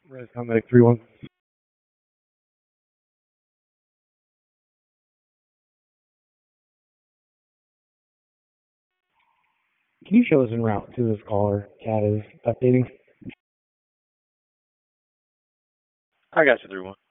Res Medic 3-1. Can you show us en route to this caller? Cat is updating. I got you, 3-1.